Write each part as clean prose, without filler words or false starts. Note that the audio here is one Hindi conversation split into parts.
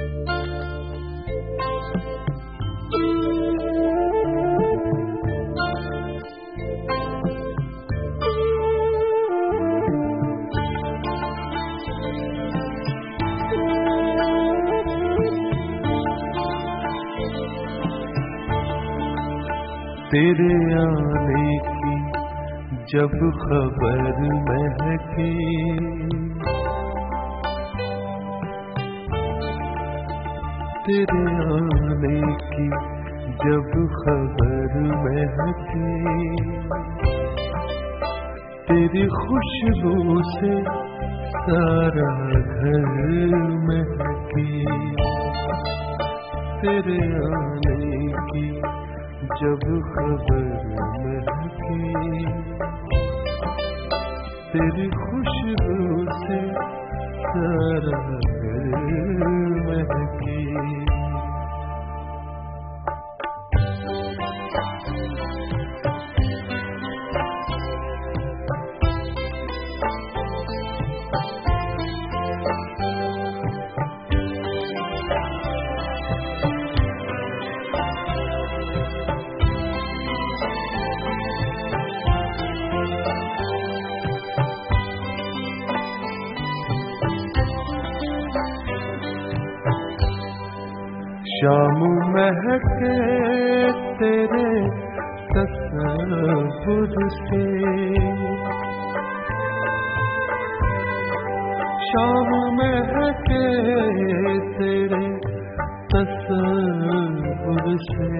तेरे आने की जब खबर महकी, तेरे आने की जब खबर महकी, तेरी खुशबू से सारा घर महकी। तेरे आने की जब खबर महकी, तेरी खुशबू से सारा घर महकी। शाम महके तेरे तसव्वुर से, शाम महके तेरे तसव्वुर से,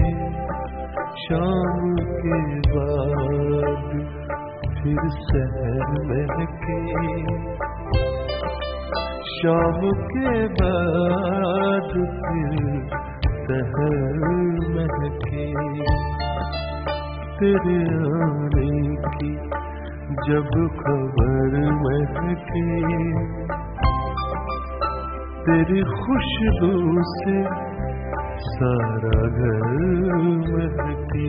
शाम के बाद फिर सहर महके, शाम के बाद फिर सहर महके। तेरे आने की जब खबर महके, तेरी खुशबू से सारा घर महके।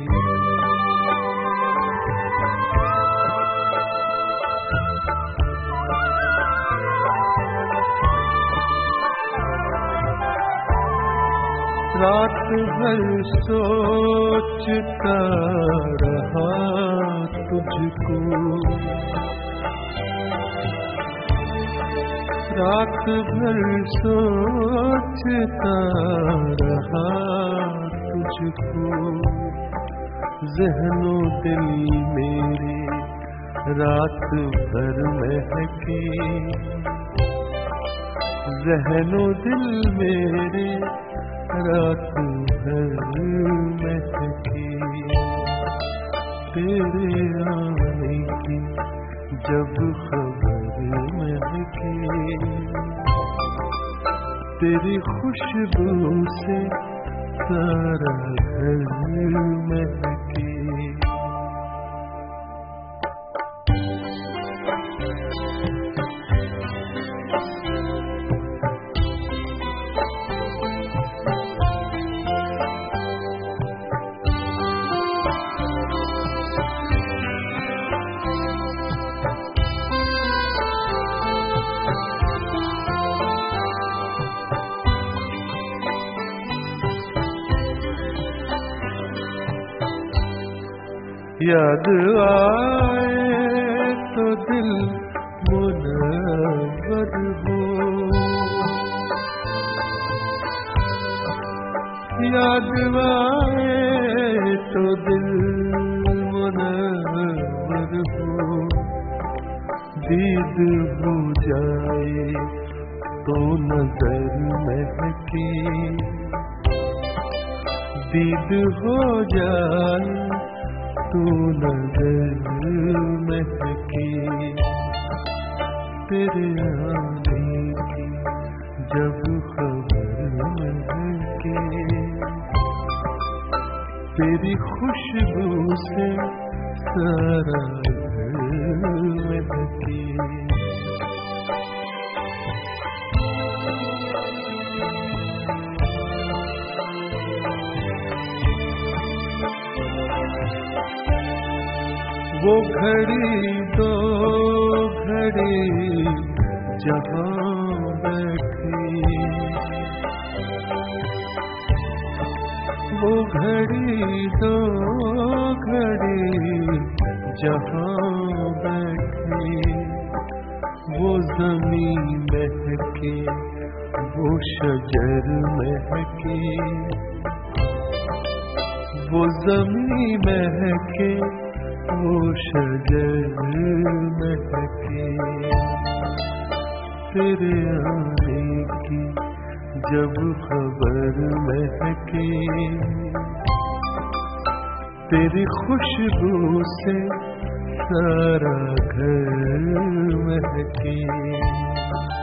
रात भर सोचता रहा तुझको, रात भर सोचता रहा तुझको। ज़हनो दिल मेरे रात भर महके, ज़हनो दिल मेरे रात भर महके। तेरे आने की जब खबर महके, तेरी खुशबू से सारा घर महके। याद आए तो दिल मुनव्वर हो, याद आए तो दिल मुनव्वर हो। दीद हो जाए तो नजर महके, दीद हो जाए तो नजर महके। तेरे आने की जब खबर महके, तेरी खुशबू से सारा घर महके। वो घड़ी दो घड़ी जहाँ बैठी। वो घड़ी दो घड़ी जहाँ बैठी, वो ज़मीं महके वो शजर महके, वो ज़मीं महके वो शजर महके। तेरे आने की जब खबर महके, तेरी खुशबू से सारा घर महके।